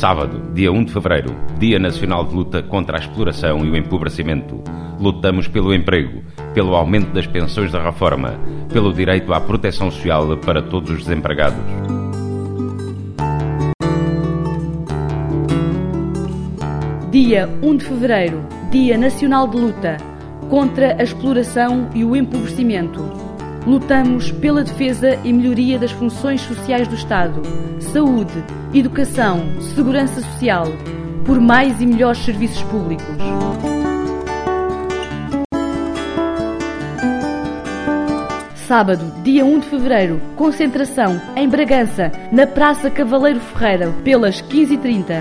Sábado, dia 1 de fevereiro, Dia Nacional de Luta contra a Exploração e o Empobrecimento. Lutamos pelo emprego, pelo aumento das pensões da reforma, pelo direito à proteção social para todos os desempregados. Dia 1 de fevereiro, Dia Nacional de Luta contra a exploração e o empobrecimento. Lutamos pela defesa e melhoria das funções sociais do Estado, saúde, educação, segurança social, por mais e melhores serviços públicos. Sábado, dia 1 de fevereiro, concentração em Bragança, na Praça Cavaleiro Ferreira, pelas 15h30.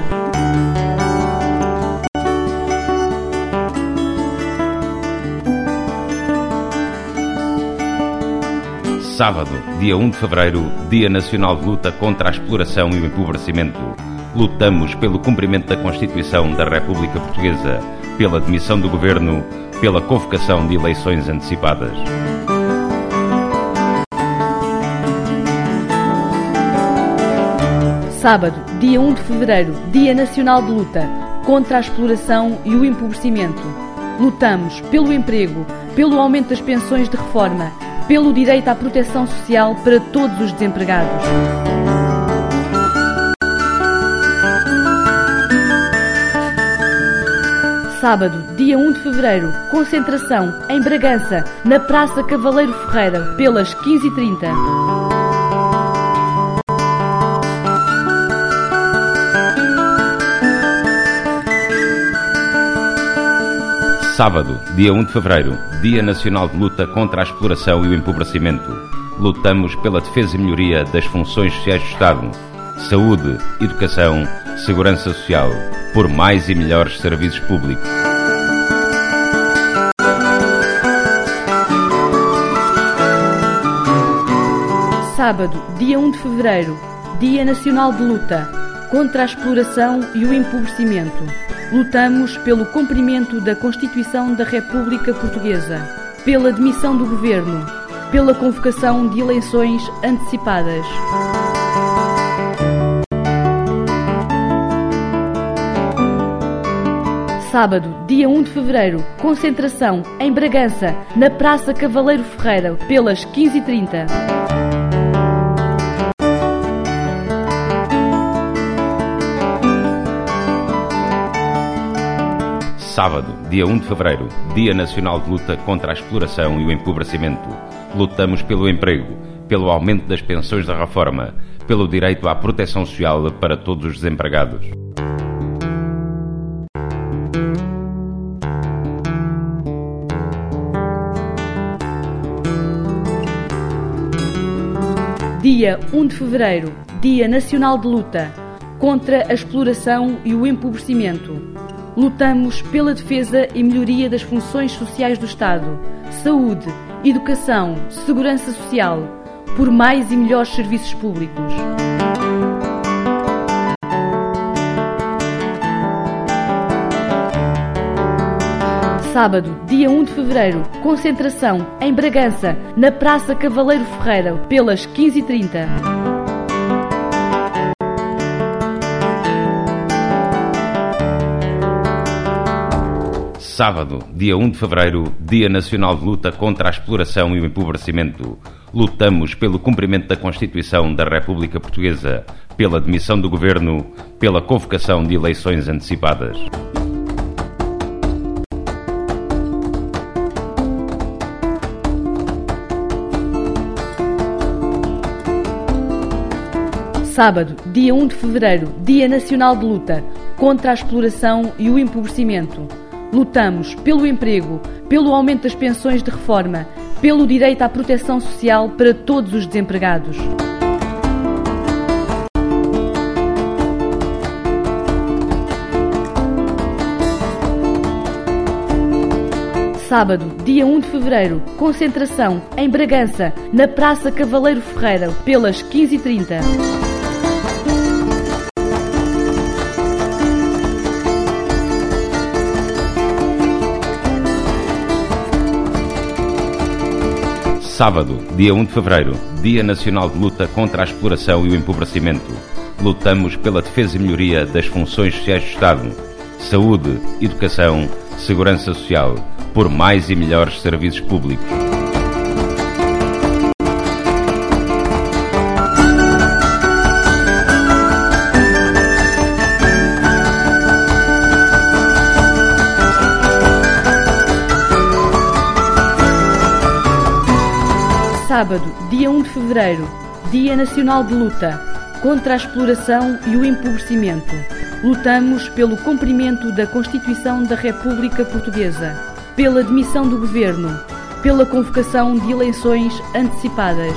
Sábado, dia 1 de fevereiro, Dia Nacional de Luta contra a Exploração e o Empobrecimento. Lutamos pelo cumprimento da Constituição da República Portuguesa, pela demissão do Governo, pela convocação de eleições antecipadas. Sábado, dia 1 de fevereiro, Dia Nacional de Luta contra a exploração e o empobrecimento. Lutamos pelo emprego, pelo aumento das pensões de reforma, pelo direito à proteção social para todos os desempregados. Sábado, dia 1 de fevereiro, concentração em Bragança, na Praça Cavaleiro Ferreira, pelas 15h30. Sábado, dia 1 de fevereiro, Dia Nacional de Luta contra a Exploração e o Empobrecimento. Lutamos pela defesa e melhoria das funções sociais do Estado, saúde, educação, segurança social, por mais e melhores serviços públicos. Sábado, dia 1 de fevereiro, Dia Nacional de Luta contra a exploração e o empobrecimento. Lutamos pelo cumprimento da Constituição da República Portuguesa, pela demissão do Governo, pela convocação de eleições antecipadas. Sábado, dia 1 de fevereiro, concentração em Bragança, na Praça Cavaleiro Ferreira, pelas 15h30. Sábado, dia 1 de fevereiro, Dia Nacional de Luta contra a Exploração e o Empobrecimento. Lutamos pelo emprego, pelo aumento das pensões da reforma, pelo direito à proteção social para todos os desempregados. Dia 1 de fevereiro, Dia Nacional de Luta contra a exploração e o empobrecimento. Lutamos pela defesa e melhoria das funções sociais do Estado, saúde, educação, segurança social, por mais e melhores serviços públicos. Sábado, dia 1 de fevereiro, concentração em Bragança, na Praça Cavaleiro Ferreira, pelas 15h30. Sábado, dia 1 de fevereiro, Dia Nacional de Luta contra a Exploração e o Empobrecimento. Lutamos pelo cumprimento da Constituição da República Portuguesa, pela demissão do Governo, pela convocação de eleições antecipadas. Sábado, dia 1 de fevereiro, Dia Nacional de Luta contra a exploração e o empobrecimento. Lutamos pelo emprego, pelo aumento das pensões de reforma, pelo direito à proteção social para todos os desempregados. Sábado, dia 1 de fevereiro, concentração em Bragança, na Praça Cavaleiro Ferreira, pelas 15h30. Sábado, dia 1 de fevereiro, Dia Nacional de Luta contra a Exploração e o Empobrecimento. lutamos pela defesa e melhoria das funções sociais do Estado, saúde, educação, segurança social, por mais e melhores serviços públicos. Sábado, dia 1 de fevereiro, Dia Nacional de Luta contra a exploração e o empobrecimento. Lutamos pelo cumprimento da Constituição da República Portuguesa, pela demissão do Governo, pela convocação de eleições antecipadas.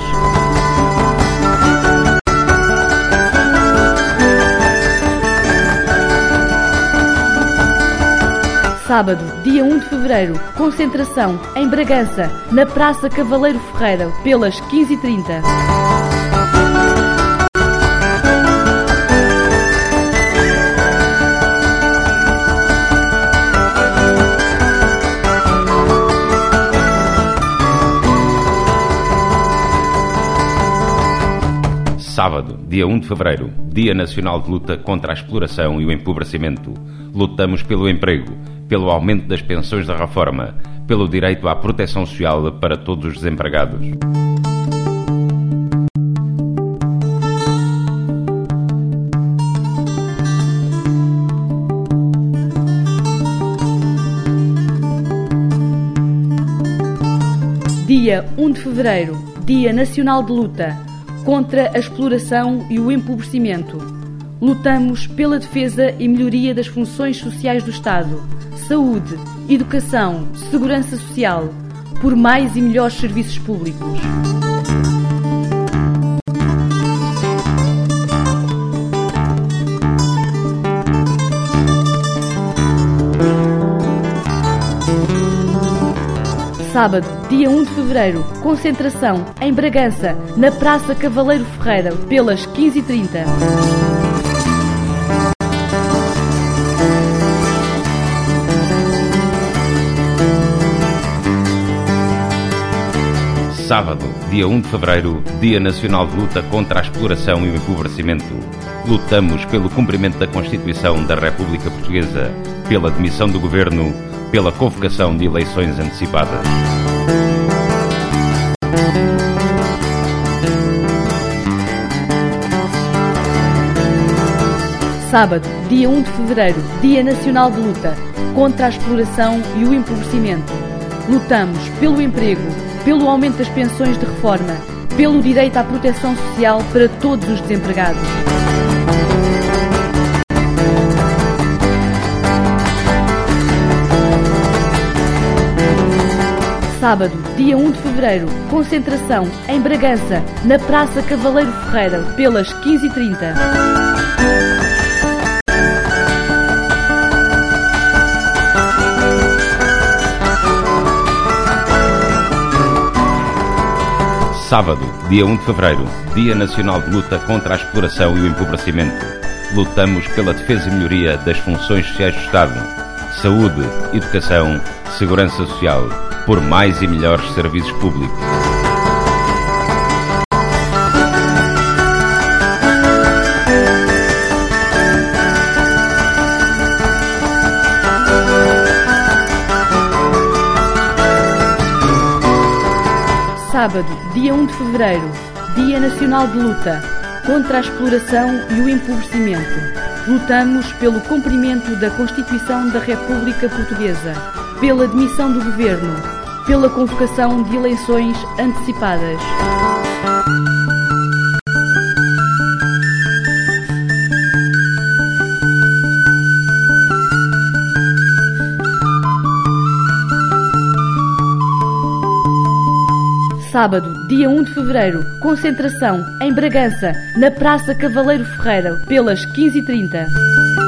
Sábado, dia 1 de fevereiro, concentração em Bragança, na Praça Cavaleiro Ferreira, pelas 15h30. Sábado, dia 1 de fevereiro, Dia Nacional de Luta contra a Exploração e o Empobrecimento. Lutamos pelo emprego, pelo aumento das pensões da reforma, pelo direito à proteção social para todos os desempregados. Dia 1 de fevereiro, Dia Nacional de Luta contra a exploração e o empobrecimento. Lutamos pela defesa e melhoria das funções sociais do Estado, saúde, educação, segurança social, por mais e melhores serviços públicos. Sábado, dia 1 de fevereiro, concentração em Bragança, na Praça Cavaleiro Ferreira, pelas 15h30. Sábado, dia 1 de fevereiro, Dia Nacional de Luta contra a Exploração e o Empobrecimento. Lutamos pelo cumprimento da Constituição da República Portuguesa, pela demissão do Governo, pela convocação de eleições antecipadas. Sábado, dia 1 de fevereiro, Dia Nacional de Luta contra a exploração e o empobrecimento. Lutamos pelo emprego, pelo aumento das pensões de reforma, pelo direito à proteção social para todos os desempregados. Sábado, dia 1 de fevereiro, concentração em Bragança, na Praça Cavaleiro Ferreira, pelas 15h30. Sábado, dia 1 de fevereiro, Dia Nacional de Luta contra a Exploração e o Empobrecimento. Lutamos pela defesa e melhoria das funções sociais do Estado, saúde, educação, segurança social, por mais e melhores serviços públicos. Sábado, dia 1 de fevereiro, Dia Nacional de Luta contra a exploração e o empobrecimento. Lutamos pelo cumprimento da Constituição da República Portuguesa, pela demissão do Governo, pela convocação de eleições antecipadas. Sábado, dia 1 de fevereiro, concentração em Bragança, na Praça Cavaleiro Ferreira, pelas 15h30.